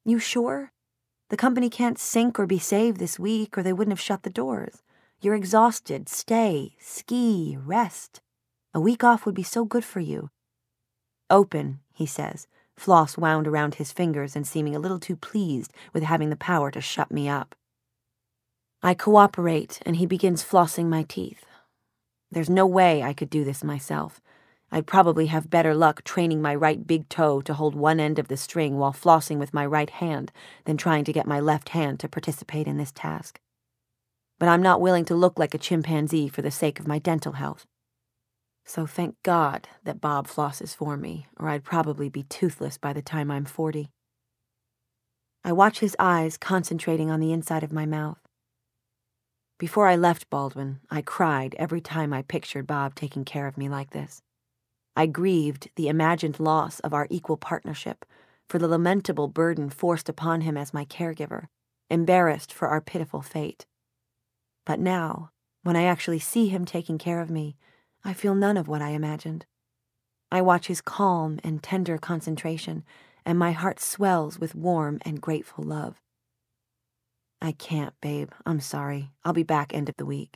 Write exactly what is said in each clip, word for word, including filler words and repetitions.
You sure? The company can't sink or be saved this week, or they wouldn't have shut the doors. You're exhausted. Stay, ski, rest. A week off would be so good for you. Open, he says, floss wound around his fingers and seeming a little too pleased with having the power to shut me up. I cooperate, and he begins flossing my teeth. There's no way I could do this myself. I'd probably have better luck training my right big toe to hold one end of the string while flossing with my right hand than trying to get my left hand to participate in this task. But I'm not willing to look like a chimpanzee for the sake of my dental health. So thank God that Bob flosses for me, or I'd probably be toothless by the time I'm forty. I watch his eyes concentrating on the inside of my mouth. Before I left Baldwin, I cried every time I pictured Bob taking care of me like this. I grieved the imagined loss of our equal partnership, for the lamentable burden forced upon him as my caregiver, embarrassed for our pitiful fate. But now, when I actually see him taking care of me, I feel none of what I imagined. I watch his calm and tender concentration, and my heart swells with warm and grateful love. I can't, babe. I'm sorry. I'll be back end of the week.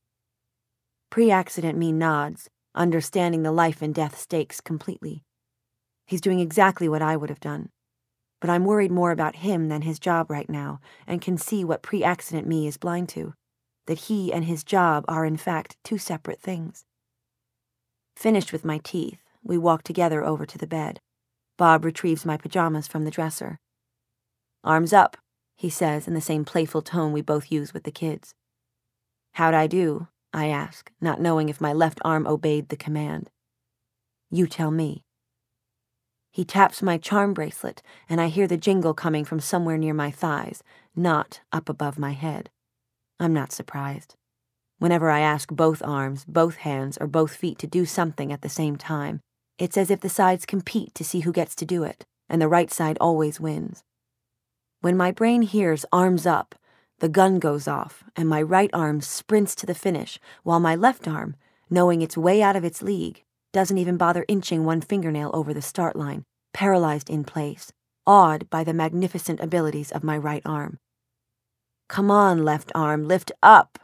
Pre-accident me nods, understanding the life and death stakes completely. He's doing exactly what I would have done. But I'm worried more about him than his job right now, and can see what pre-accident me is blind to, that he and his job are in fact two separate things. Finished with my teeth, we walk together over to the bed. Bob retrieves my pajamas from the dresser. Arms up, he says in the same playful tone we both use with the kids. How'd I do? I ask, not knowing if my left arm obeyed the command. You tell me. He taps my charm bracelet, and I hear the jingle coming from somewhere near my thighs, not up above my head. I'm not surprised. Whenever I ask both arms, both hands, or both feet to do something at the same time, it's as if the sides compete to see who gets to do it, and the right side always wins. When my brain hears arms up, the gun goes off, and my right arm sprints to the finish, while my left arm, knowing it's way out of its league, doesn't even bother inching one fingernail over the start line, paralyzed in place, awed by the magnificent abilities of my right arm. Come on, left arm, lift up!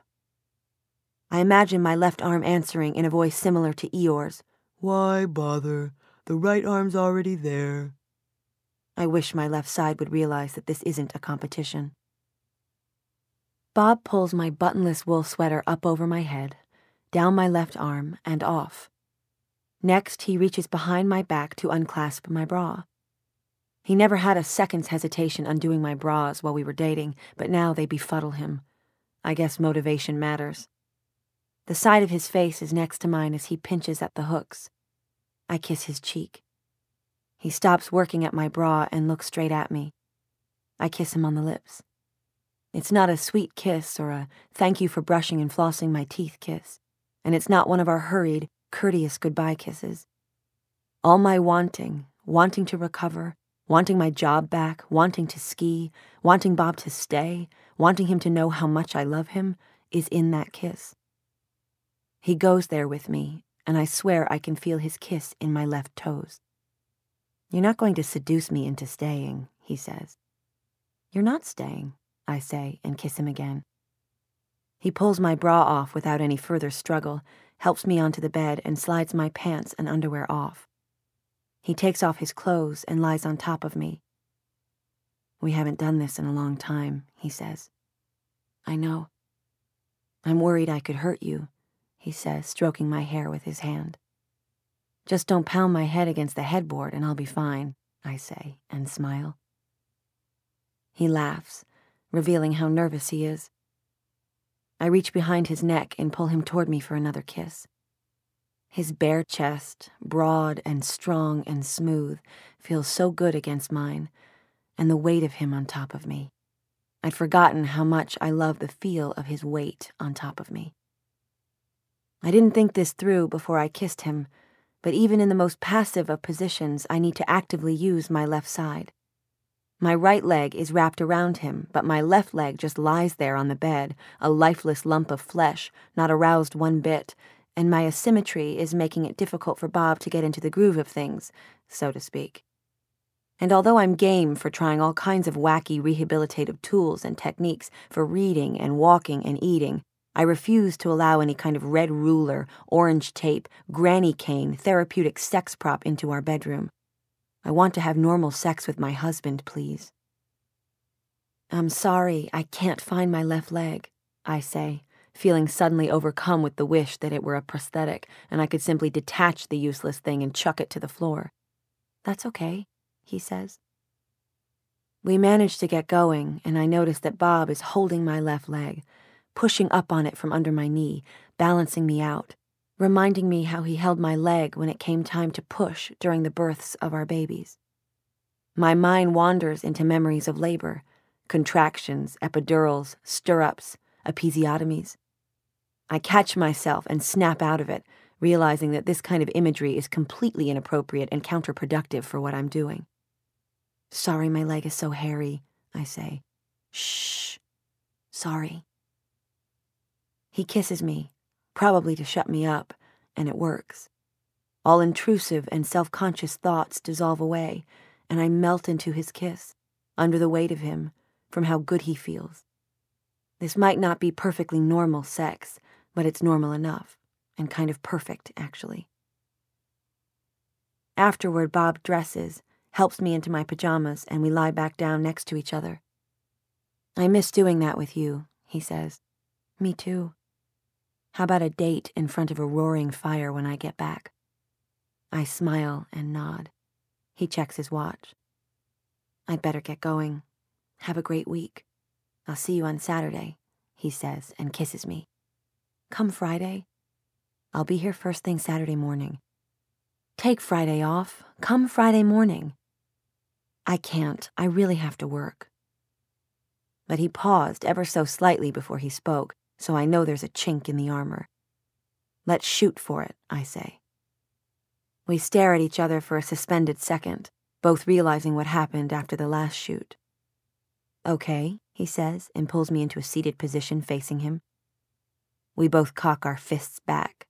I imagine my left arm answering in a voice similar to Eeyore's. Why bother? The right arm's already there. I wish my left side would realize that this isn't a competition. Bob pulls my buttonless wool sweater up over my head, down my left arm, and off. Next, he reaches behind my back to unclasp my bra. He never had a second's hesitation undoing my bras while we were dating, but now they befuddle him. I guess motivation matters. The side of his face is next to mine as he pinches at the hooks. I kiss his cheek. He stops working at my bra and looks straight at me. I kiss him on the lips. It's not a sweet kiss or a thank you for brushing and flossing my teeth kiss, and it's not one of our hurried, courteous goodbye kisses. All my wanting, wanting to recover, wanting my job back, wanting to ski, wanting Bob to stay, wanting him to know how much I love him, is in that kiss. He goes there with me, and I swear I can feel his kiss in my left toes. You're not going to seduce me into staying, he says. You're not staying, I say, and kiss him again. He pulls my bra off without any further struggle, helps me onto the bed, and slides my pants and underwear off. He takes off his clothes and lies on top of me. We haven't done this in a long time, he says. I know. I'm worried I could hurt you, he says, stroking my hair with his hand. Just don't pound my head against the headboard and I'll be fine, I say, and smile. He laughs, revealing how nervous he is. I reach behind his neck and pull him toward me for another kiss. His bare chest, broad and strong and smooth, feels so good against mine, and the weight of him on top of me. I'd forgotten how much I love the feel of his weight on top of me. I didn't think this through before I kissed him, but even in the most passive of positions, I need to actively use my left side. My right leg is wrapped around him, but my left leg just lies there on the bed, a lifeless lump of flesh, not aroused one bit, and my asymmetry is making it difficult for Bob to get into the groove of things, so to speak. And although I'm game for trying all kinds of wacky rehabilitative tools and techniques for reading and walking and eating, I refuse to allow any kind of red ruler, orange tape, granny cane, therapeutic sex prop into our bedroom. I want to have normal sex with my husband, please. I'm sorry, I can't find my left leg, I say, feeling suddenly overcome with the wish that it were a prosthetic and I could simply detach the useless thing and chuck it to the floor. That's okay, he says. We manage to get going, and I notice that Bob is holding my left leg, pushing up on it from under my knee, balancing me out, reminding me how he held my leg when it came time to push during the births of our babies. My mind wanders into memories of labor, contractions, epidurals, stirrups, episiotomies. I catch myself and snap out of it, realizing that this kind of imagery is completely inappropriate and counterproductive for what I'm doing. Sorry my leg is so hairy, I say. Shh. Sorry. He kisses me, probably to shut me up, and it works. All intrusive and self-conscious thoughts dissolve away, and I melt into his kiss, under the weight of him, from how good he feels. This might not be perfectly normal sex, but it's normal enough, and kind of perfect, actually. Afterward, Bob dresses, helps me into my pajamas, and we lie back down next to each other. I miss doing that with you, he says. Me too. How about a date in front of a roaring fire when I get back? I smile and nod. He checks his watch. I'd better get going. Have a great week. I'll see you on Saturday, he says and kisses me. Come Friday. I'll be here first thing Saturday morning. Take Friday off. Come Friday morning. I can't. I really have to work. But he paused ever so slightly before he spoke, so I know there's a chink in the armor. Let's shoot for it, I say. We stare at each other for a suspended second, both realizing what happened after the last shoot. Okay, he says, and pulls me into a seated position facing him. We both cock our fists back.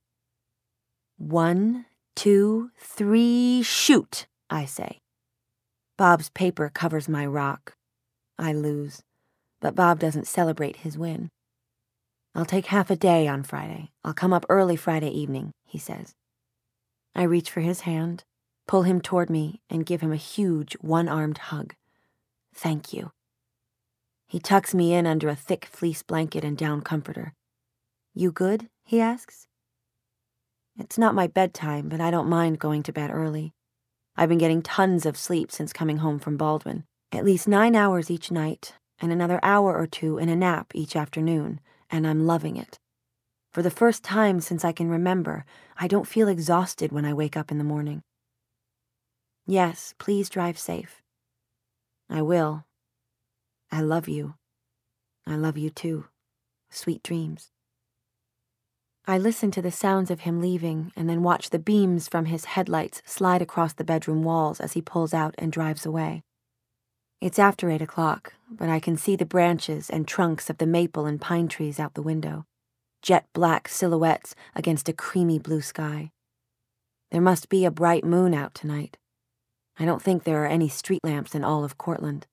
One, two, three, shoot, I say. Bob's paper covers my rock. I lose, but Bob doesn't celebrate his win. I'll take half a day on Friday. I'll come up early Friday evening, he says. I reach for his hand, pull him toward me, and give him a huge one-armed hug. Thank you. He tucks me in under a thick fleece blanket and down comforter. You good? He asks. It's not my bedtime, but I don't mind going to bed early. I've been getting tons of sleep since coming home from Baldwin, at least nine hours each night, and another hour or two in a nap each afternoon, and I'm loving it. For the first time since I can remember, I don't feel exhausted when I wake up in the morning. Yes, please drive safe. I will. I love you. I love you too. Sweet dreams. I listen to the sounds of him leaving and then watch the beams from his headlights slide across the bedroom walls as he pulls out and drives away. It's after eight o'clock, but I can see the branches and trunks of the maple and pine trees out the window, jet black silhouettes against a creamy blue sky. There must be a bright moon out tonight. I don't think there are any street lamps in all of Cortland.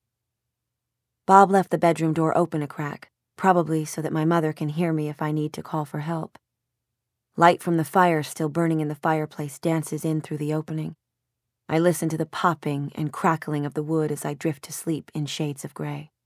Bob left the bedroom door open a crack, probably so that my mother can hear me if I need to call for help. Light from the fire still burning in the fireplace dances in through the opening. I listen to the popping and crackling of the wood as I drift to sleep in shades of gray.